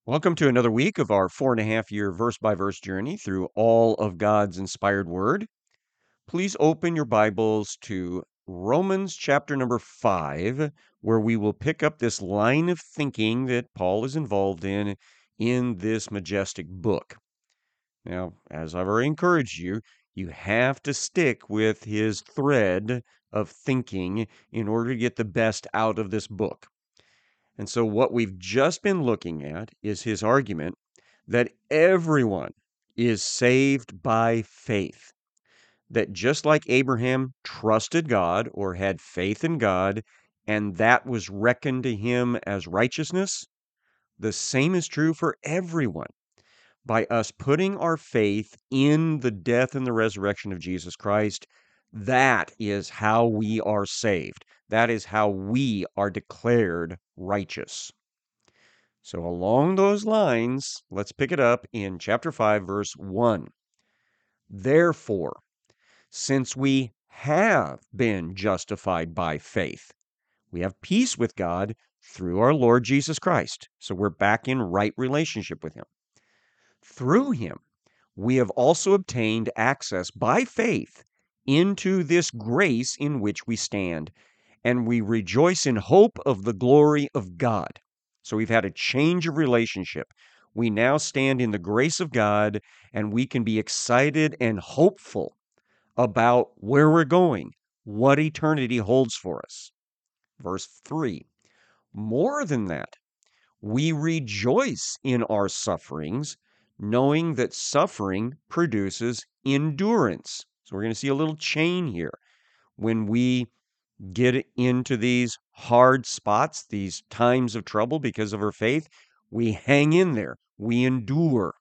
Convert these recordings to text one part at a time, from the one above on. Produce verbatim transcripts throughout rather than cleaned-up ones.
Welcome to another week of our four and a half year verse by verse journey through all of God's inspired word. Please open your Bibles to Romans chapter number five, where we will pick up this line of thinking that Paul is involved in in this majestic book. Now, as I've already encouraged you, you have to stick with his thread of thinking in order to get the best out of this book. And so, what we've just been looking at is his argument that everyone is saved by faith. That just like Abraham trusted God or had faith in God, and that was reckoned to him as righteousness, the same is true for everyone. By us putting our faith in the death and the resurrection of Jesus Christ, that is how we are saved. That is how we are declared righteous. So, along those lines, let's pick it up in chapter five, verse one. Therefore, since we have been justified by faith, we have peace with God through our Lord Jesus Christ. So, we're back in right relationship with Him. Through Him, we have also obtained access by faith into this grace in which we stand, and we rejoice in hope of the glory of God. So we've had a change of relationship. We now stand in the grace of God, and we can be excited and hopeful about where we're going, what eternity holds for us. Verse three, more than that, we rejoice in our sufferings, knowing that suffering produces endurance. So we're going to see a little chain here. When we get into these hard spots, these times of trouble because of our faith, we hang in there. We endure.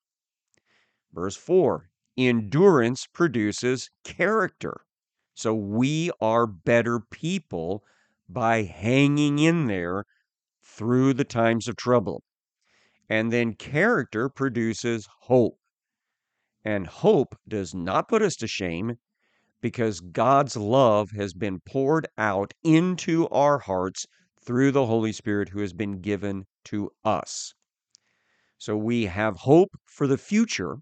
Verse four, endurance produces character. So we are better people by hanging in there through the times of trouble. And then character produces hope. And hope does not put us to shame because God's love has been poured out into our hearts through the Holy Spirit who has been given to us. So we have hope for the future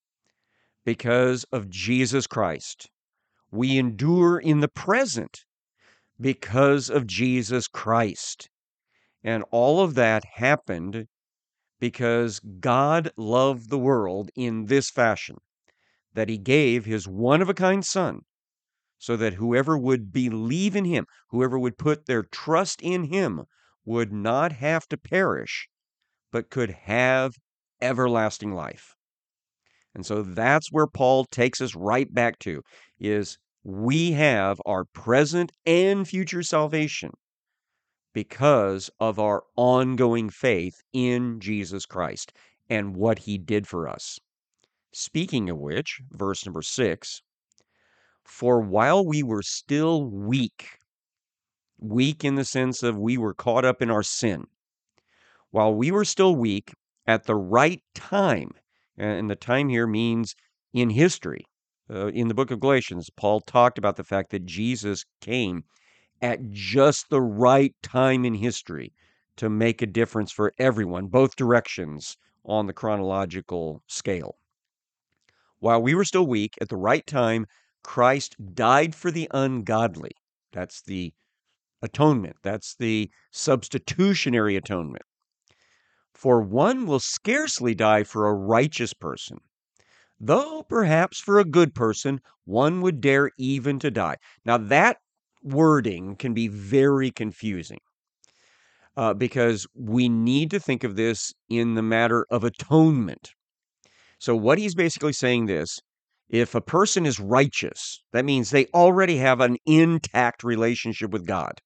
because of Jesus Christ. We endure in the present because of Jesus Christ. And all of that happened because God loved the world in this fashion, that He gave His one-of-a-kind Son, so that whoever would believe in Him, whoever would put their trust in Him, would not have to perish, but could have everlasting life. And so that's where Paul takes us right back to, is we have our present and future salvation because of our ongoing faith in Jesus Christ and what He did for us. Speaking of which, verse number six, for while we were still weak, weak in the sense of we were caught up in our sin, while we were still weak, at the right time, and the time here means in history. Uh, in the book of Galatians, Paul talked about the fact that Jesus came at just the right time in history to make a difference for everyone, both directions on the chronological scale. While we were still weak, at the right time, Christ died for the ungodly. That's the atonement. That's the substitutionary atonement. For one will scarcely die for a righteous person, though perhaps for a good person one would dare even to die. Now that wording can be very confusing uh, because we need to think of this in the matter of atonement. So what he's basically saying this, if a person is righteous, that means they already have an intact relationship with God.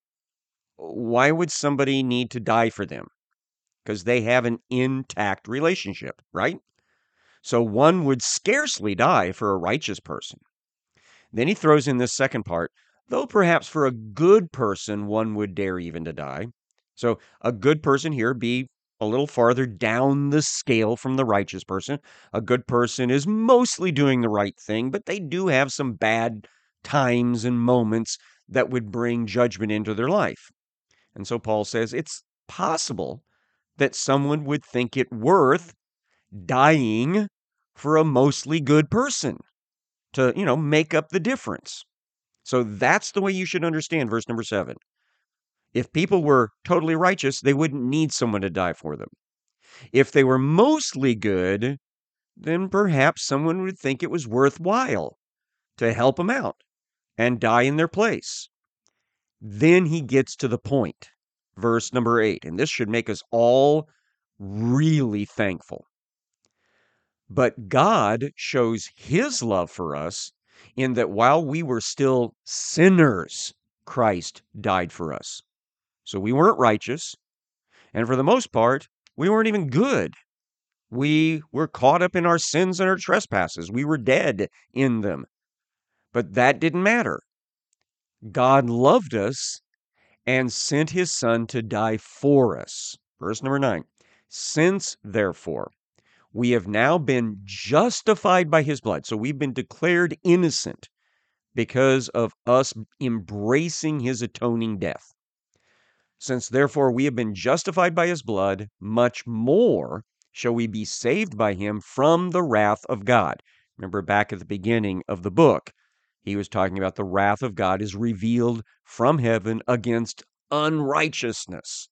Why would somebody need to die for them? Because they have an intact relationship, right? So one would scarcely die for a righteous person. Then he throws in this second part, though perhaps for a good person one would dare even to die. So a good person here be a little farther down the scale from the righteous person. A good person is mostly doing the right thing, but they do have some bad times and moments that would bring judgment into their life. And so Paul says it's possible that someone would think it worth dying for a mostly good person to, you know, make up the difference. So that's the way you should understand verse number seven. If people were totally righteous, they wouldn't need someone to die for them. If they were mostly good, then perhaps someone would think it was worthwhile to help them out and die in their place. Then he gets to the point, verse number eight, and this should make us all really thankful. But God shows his love for us in that while we were still sinners, Christ died for us. So we weren't righteous, and for the most part, we weren't even good. We were caught up in our sins and our trespasses. We were dead in them. But that didn't matter. God loved us and sent his son to die for us. Verse number nine. Since, therefore, we have now been justified by his blood. So we've been declared innocent because of us embracing his atoning death. Since, therefore, we have been justified by his blood, much more shall we be saved by him from the wrath of God. Remember back at the beginning of the book, he was talking about the wrath of God is revealed from heaven against unrighteousness.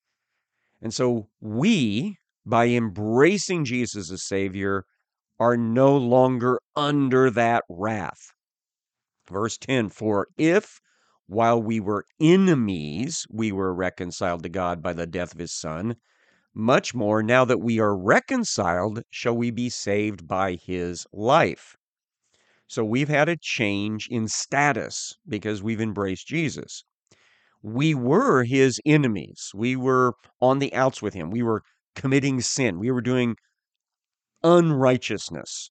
And so we, by embracing Jesus as Savior, are no longer under that wrath. Verse ten, for if while we were enemies, we were reconciled to God by the death of his Son, much more now that we are reconciled, shall we be saved by his life. So we've had a change in status because we've embraced Jesus. We were his enemies. We were on the outs with him. We were committing sin. We were doing unrighteousness.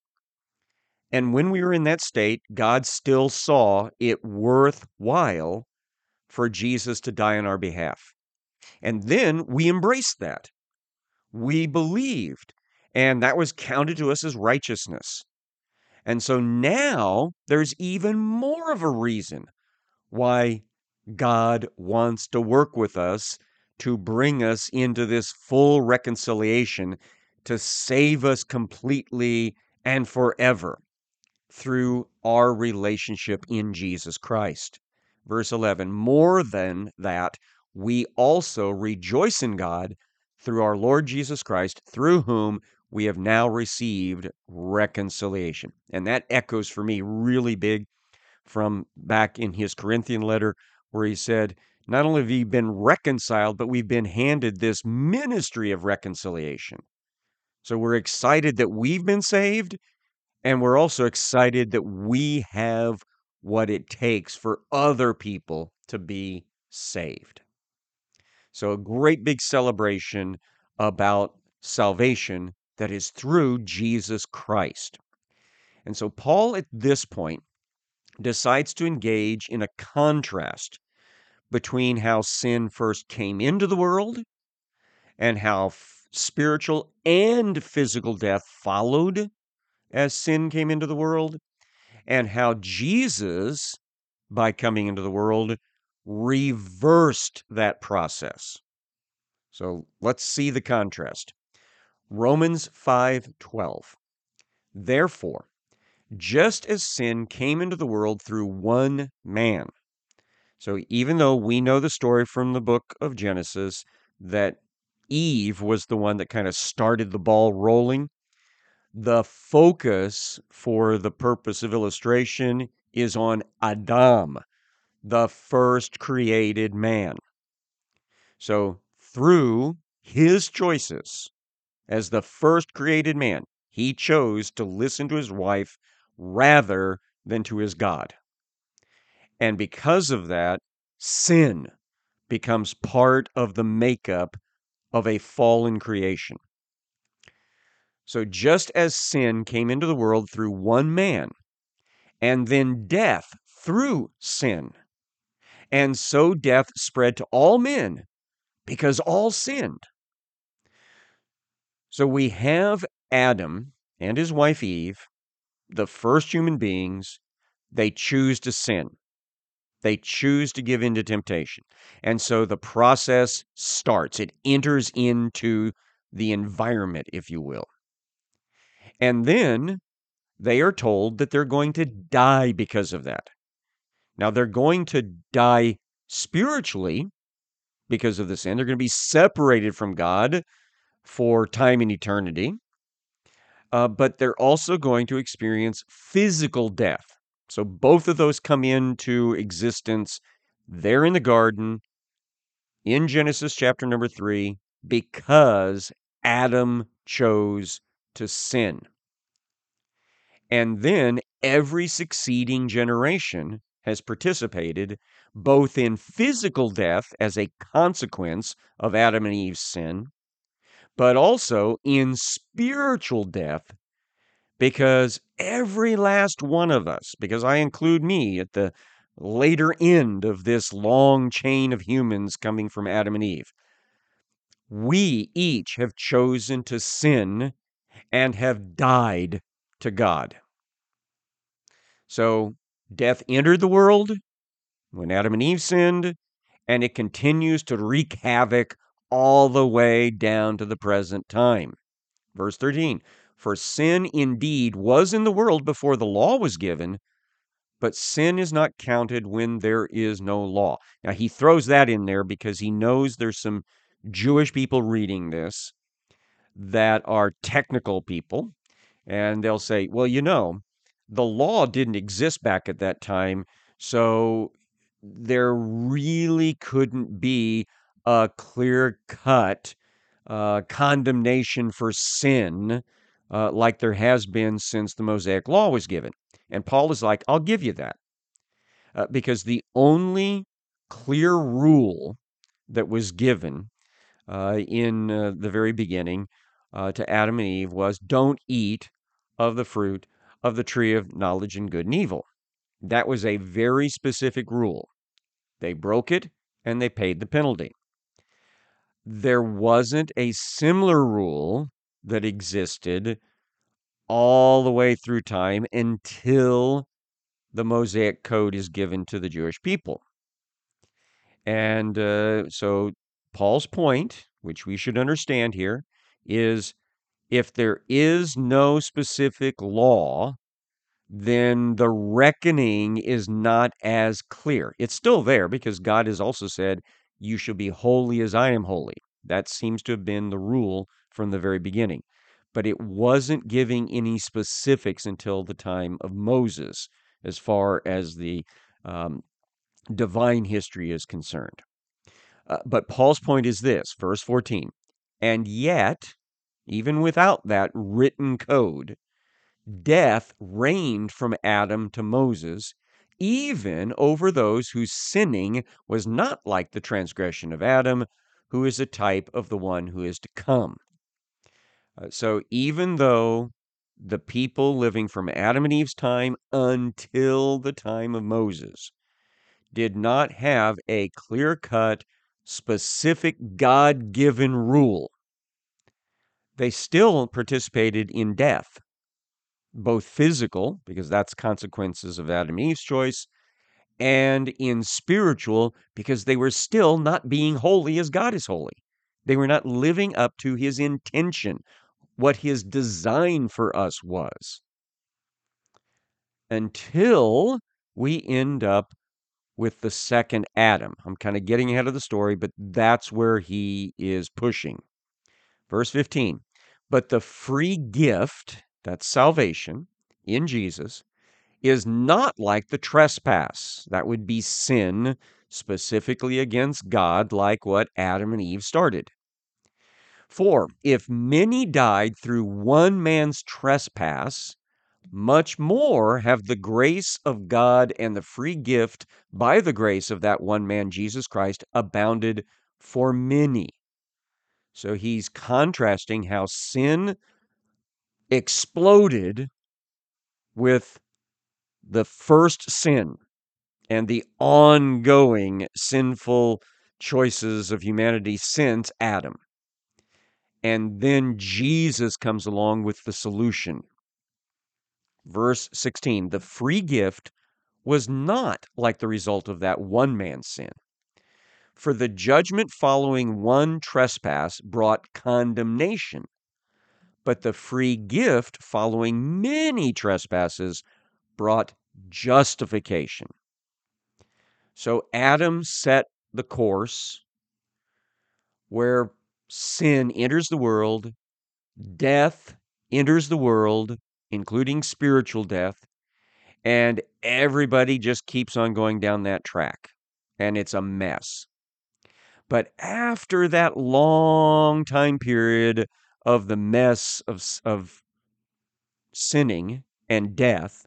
And when we were in that state, God still saw it worthwhile for Jesus to die on our behalf. And then we embraced that. We believed, and that was counted to us as righteousness. And so now there's even more of a reason why God wants to work with us to bring us into this full reconciliation, to save us completely and forever through our relationship in Jesus Christ. Verse eleven, more than that, we also rejoice in God through our Lord Jesus Christ, through whom we have now received reconciliation. And that echoes for me really big from back in his Corinthian letter, where he said, not only have we been reconciled, but we've been handed this ministry of reconciliation. So we're excited that we've been saved, and we're also excited that we have what it takes for other people to be saved. So a great big celebration about salvation that is through Jesus Christ. And so Paul at this point decides to engage in a contrast between how sin first came into the world and how f- spiritual and physical death followed as sin came into the world, and how Jesus, by coming into the world, reversed that process. So let's see the contrast. Romans five twelve. Therefore, just as sin came into the world through one man. So even though we know the story from the book of Genesis that Eve was the one that kind of started the ball rolling, the focus for the purpose of illustration is on Adam, the first created man. So through his choices as the first created man, he chose to listen to his wife rather than to his God. And because of that, sin becomes part of the makeup of a fallen creation. So just as sin came into the world through one man, and then death through sin, and so death spread to all men because all sinned. So we have Adam and his wife Eve, the first human beings. They choose to sin. They choose to give in to temptation. And so the process starts. It enters into the environment, if you will. And then they are told that they're going to die because of that. Now, they're going to die spiritually because of the sin. They're going to be separated from God for time and eternity. Uh, but they're also going to experience physical death. So both of those come into existence there in the garden in Genesis chapter number three because Adam chose to sin. And then every succeeding generation has participated both in physical death as a consequence of Adam and Eve's sin, but also in spiritual death because every last one of us, because I include me at the later end of this long chain of humans coming from Adam and Eve, we each have chosen to sin and have died to God. So death entered the world when Adam and Eve sinned, and it continues to wreak havoc all the way down to the present time. Verse thirteen, for sin indeed was in the world before the law was given, but sin is not counted when there is no law. Now, he throws that in there because he knows there's some Jewish people reading this that are technical people, and they'll say, well, you know, the law didn't exist back at that time, so there really couldn't be a clear-cut uh, condemnation for sin uh, like there has been since the Mosaic Law was given. And Paul is like, I'll give you that. Uh, because the only clear rule that was given uh, in uh, the very beginning uh, to Adam and Eve was don't eat of the fruit of the tree of knowledge and good and evil. That was a very specific rule. They broke it and they paid the penalty. There wasn't a similar rule that existed all the way through time until the Mosaic Code is given to the Jewish people. And uh, so Paul's point, which we should understand here, is if there is no specific law, then the reckoning is not as clear. It's still there because God has also said, you shall be holy as I am holy. That seems to have been the rule from the very beginning. But it wasn't giving any specifics until the time of Moses, as far as the um, divine history is concerned. Uh, but Paul's point is this, verse fourteen, and yet, even without that written code, death reigned from Adam to Moses, even over those whose sinning was not like the transgression of Adam, who is a type of the one who is to come. Uh, so even though the people living from Adam and Eve's time until the time of Moses did not have a clear-cut, specific God-given rule, they still participated in death, both physical, because that's consequences of Adam and Eve's choice, and in spiritual, because they were still not being holy as God is holy. They were not living up to his intention, what his design for us was, until we end up with the second Adam. I'm kind of getting ahead of the story, but that's where he is pushing. Verse fifteen, but the free gift, that's salvation in Jesus, is not like the trespass. That would be sin, specifically against God, like what Adam and Eve started. For if many died through one man's trespass, much more have the grace of God and the free gift by the grace of that one man, Jesus Christ, abounded for many. So he's contrasting how sin exploded with the first sin and the ongoing sinful choices of humanity since Adam. And then Jesus comes along with the solution. Verse sixteen, the free gift was not like the result of that one man's sin. For the judgment following one trespass brought condemnation, but the free gift following many trespasses brought justification. So Adam set the course where sin enters the world, death enters the world, including spiritual death, and everybody just keeps on going down that track, and it's a mess. But after that long time period of the mess of, of sinning and death,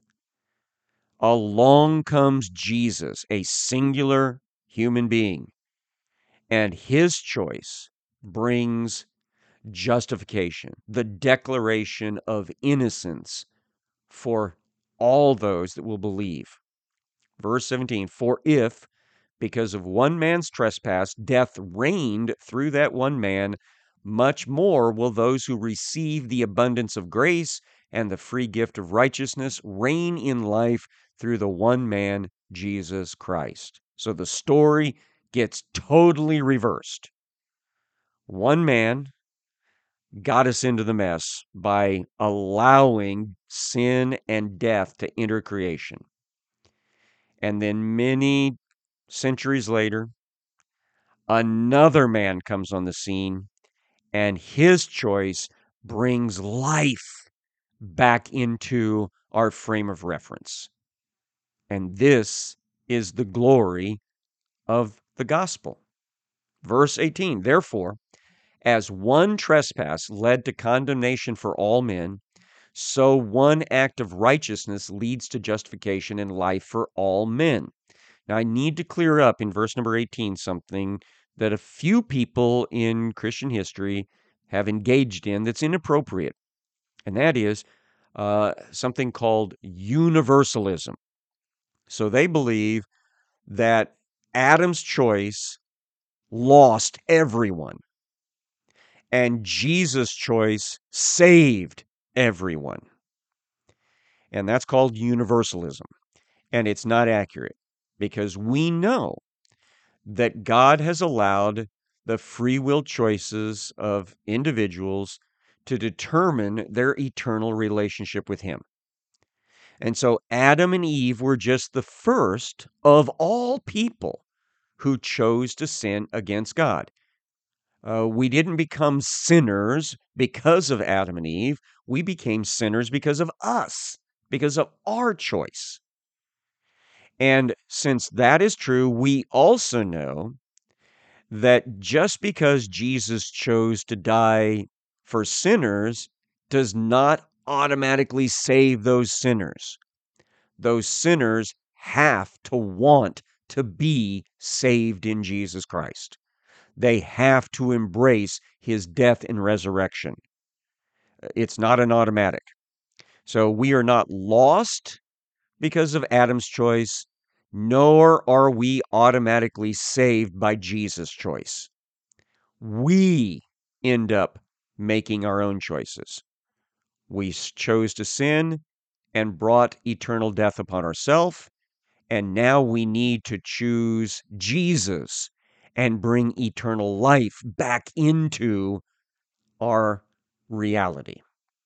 along comes Jesus, a singular human being, and his choice brings justification, the declaration of innocence for all those that will believe. Verse seventeen, for if, because of one man's trespass, death reigned through that one man, much more will those who receive the abundance of grace and the free gift of righteousness reign in life through the one man, Jesus Christ. So the story gets totally reversed. One man got us into the mess by allowing sin and death to enter creation. And then many centuries later, another man comes on the scene, and his choice brings life back into our frame of reference. And this is the glory of the gospel. Verse eighteen, therefore, as one trespass led to condemnation for all men, so one act of righteousness leads to justification and life for all men. Now, I need to clear up in verse number eighteen something that a few people in Christian history have engaged in that's inappropriate, and that is uh, something called universalism. So they believe that Adam's choice lost everyone, and Jesus' choice saved everyone. And that's called universalism. And it's not accurate because we know that God has allowed the free will choices of individuals to determine their eternal relationship with Him. And so Adam and Eve were just the first of all people who chose to sin against God. Uh, we didn't become sinners because of Adam and Eve. We became sinners because of us, because of our choice. And since that is true, we also know that just because Jesus chose to die for sinners does not automatically save those sinners. Those sinners have to want to be saved in Jesus Christ. They have to embrace his death and resurrection. It's not an automatic. So we are not lost because of Adam's choice, nor are we automatically saved by Jesus' choice. We end up making our own choices. We chose to sin and brought eternal death upon ourselves, and now we need to choose Jesus and bring eternal life back into our reality.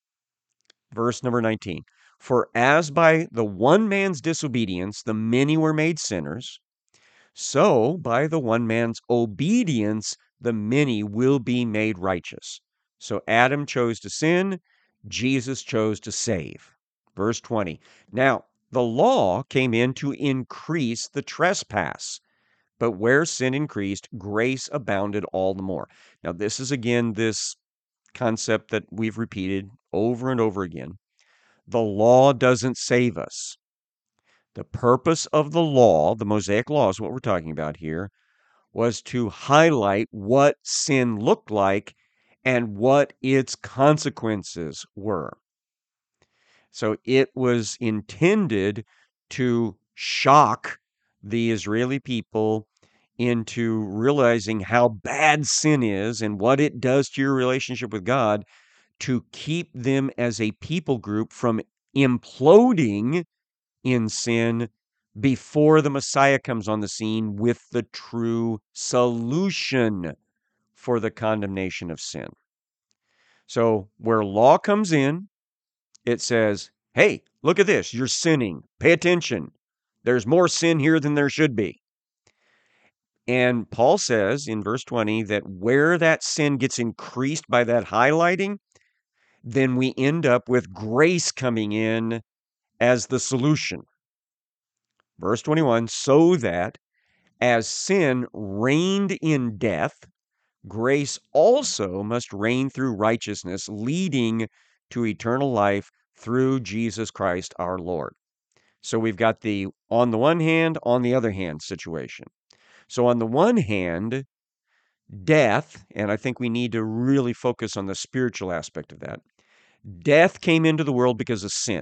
Verse number nineteen. For as by the one man's disobedience the many were made sinners, so by the one man's obedience the many will be made righteous. So Adam chose to sin, Jesus chose to save. Verse twenty. Now, the law came in to increase the trespass, but where sin increased, grace abounded all the more. Now, this is again this concept that we've repeated over and over again. The law doesn't save us. The purpose of the law, the Mosaic law is what we're talking about here, was to highlight what sin looked like and what its consequences were. So it was intended to shock the Israeli people into realizing how bad sin is and what it does to your relationship with God, to keep them as a people group from imploding in sin before the Messiah comes on the scene with the true solution for the condemnation of sin. So where law comes in, it says, hey, look at this. You're sinning. Pay attention. There's more sin here than there should be. And Paul says in verse twenty that where that sin gets increased by that highlighting, then we end up with grace coming in as the solution. Verse twenty-one, so that as sin reigned in death, grace also must reign through righteousness, leading to eternal life through Jesus Christ our Lord. So we've got the on the one hand, on the other hand situation. So on the one hand, death, and I think we need to really focus on the spiritual aspect of that. Death came into the world because of sin.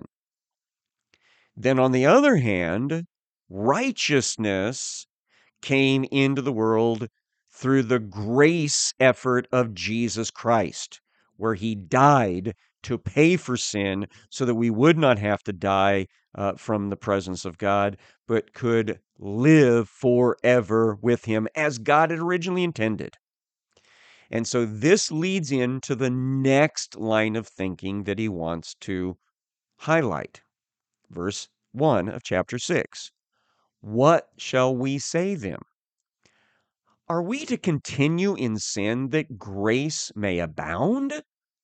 Then on the other hand, righteousness came into the world through the grace effort of Jesus Christ, where he died to pay for sin so that we would not have to die uh, from the presence of God, but could live forever with him as God had originally intended. And so this leads into the next line of thinking that he wants to highlight. Verse one of chapter six. What shall we say then? Are we to continue in sin that grace may abound?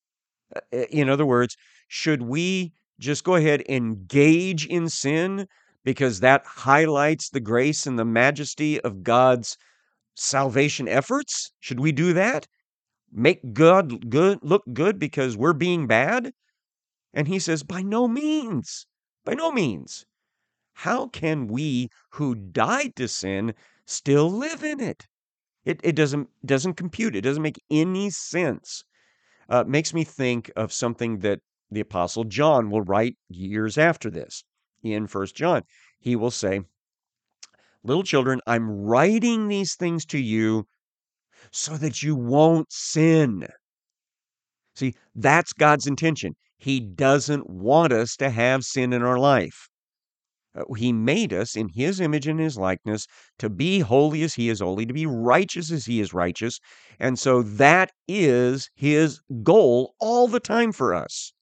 In other words, should we just go ahead and engage in sin because that highlights the grace and the majesty of God's salvation efforts? Should we do that? Make God good look good because we're being bad? And he says, by no means. By no means. How can we who died to sin still live in it? It, it doesn't doesn't compute. It doesn't make any sense. Uh, it makes me think of something that the Apostle John will write years after this. In First John, he will say, little children, I'm writing these things to you so that you won't sin. See, that's God's intention. He doesn't want us to have sin in our life. Uh, He made us in his image and his likeness to be holy as he is holy, to be righteous as he is righteous. And so that is his goal all the time for us.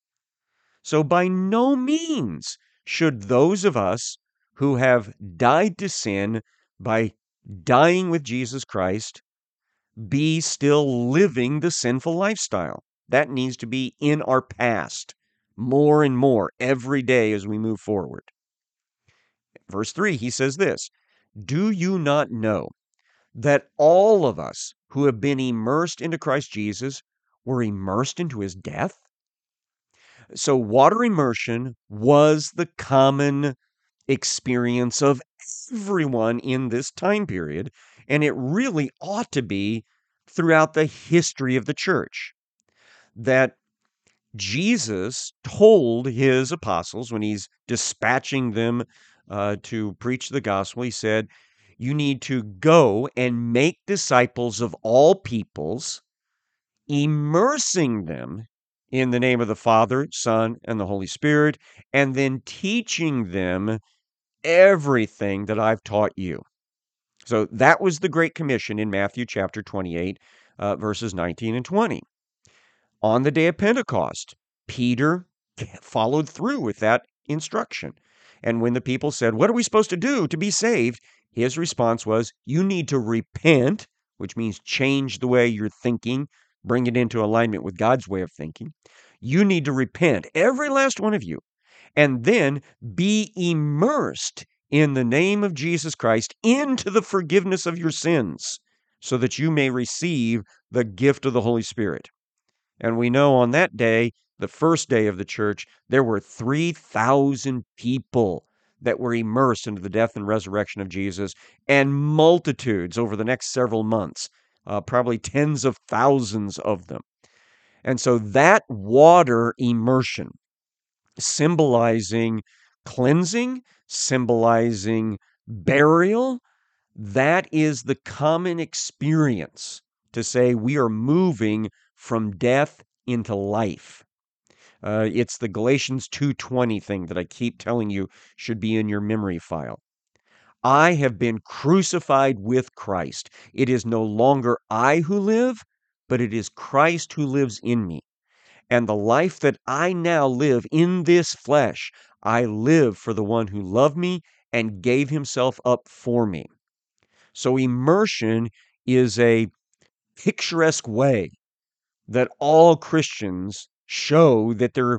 So by no means should those of us who have died to sin by dying with Jesus Christ be still living the sinful lifestyle. That needs to be in our past more and more every day as we move forward. Verse three, he says this, do you not know that all of us who have been immersed into Christ Jesus were immersed into his death? So water immersion was the common experience of everyone in this time period, and it really ought to be throughout the history of the church. That Jesus told his apostles when he's dispatching them uh, to preach the gospel, he said, you need to go and make disciples of all peoples, immersing them in the name of the Father, Son, and the Holy Spirit, and then teaching them everything that I've taught you. So that was the Great Commission in Matthew chapter twenty-eight, uh, verses nineteen and twenty. On the day of Pentecost, Peter followed through with that instruction. And when the people said, what are we supposed to do to be saved? His response was, you need to repent, which means change the way you're thinking, bring it into alignment with God's way of thinking. You need to repent, every last one of you, and then be immersed in the name of Jesus Christ into the forgiveness of your sins so that you may receive the gift of the Holy Spirit. And we know on that day, the first day of the church, there were three thousand people that were immersed into the death and resurrection of Jesus, and multitudes over the next several months, uh, probably tens of thousands of them. And so that water immersion, symbolizing cleansing, symbolizing burial, that is the common experience to say we are moving from death into life. Uh, it's the Galatians two twenty thing that I keep telling you should be in your memory file. I have been crucified with Christ. It is no longer I who live, but it is Christ who lives in me. And the life that I now live in this flesh, I live for the one who loved me and gave himself up for me. So immersion is a picturesque way that all Christians show that they're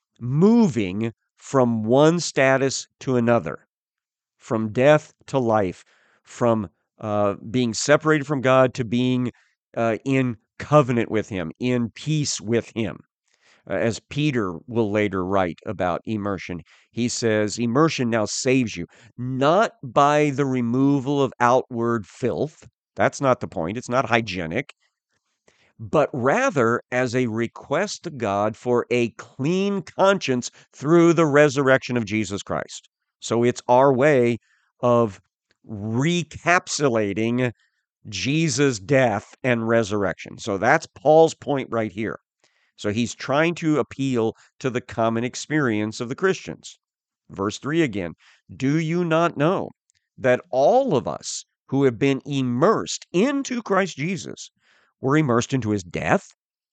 moving from one status to another, from death to life, from uh, being separated from God to being uh, in covenant with Him, in peace with Him. Uh, as Peter will later write about immersion, he says, immersion now saves you, not by the removal of outward filth. That's not the point. It's not hygienic, but rather as a request to God for a clean conscience through the resurrection of Jesus Christ. So it's our way of recapsulating Jesus' death and resurrection. So that's Paul's point right here. So he's trying to appeal to the common experience of the Christians. Verse three again, do you not know that all of us who have been immersed into Christ Jesus were immersed into his death?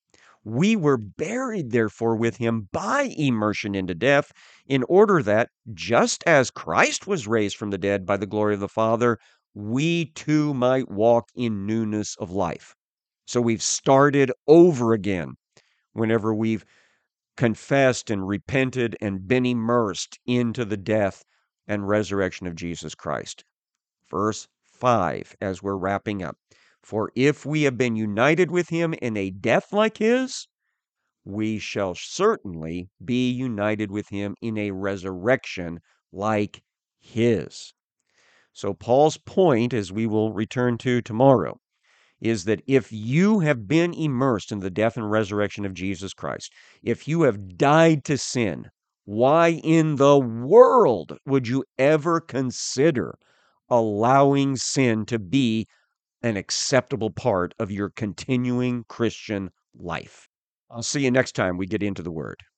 We were buried, therefore, with him by immersion into death, in order that, just as Christ was raised from the dead by the glory of the Father, we too might walk in newness of life. So we've started over again whenever we've confessed and repented and been immersed into the death and resurrection of Jesus Christ. Verse five, as we're wrapping up. For if we have been united with him in a death like his, we shall certainly be united with him in a resurrection like his. So Paul's point, as we will return to tomorrow, is that if you have been immersed in the death and resurrection of Jesus Christ, if you have died to sin, why in the world would you ever consider allowing sin to be an acceptable part of your continuing Christian life? I'll see you next time we get into the Word.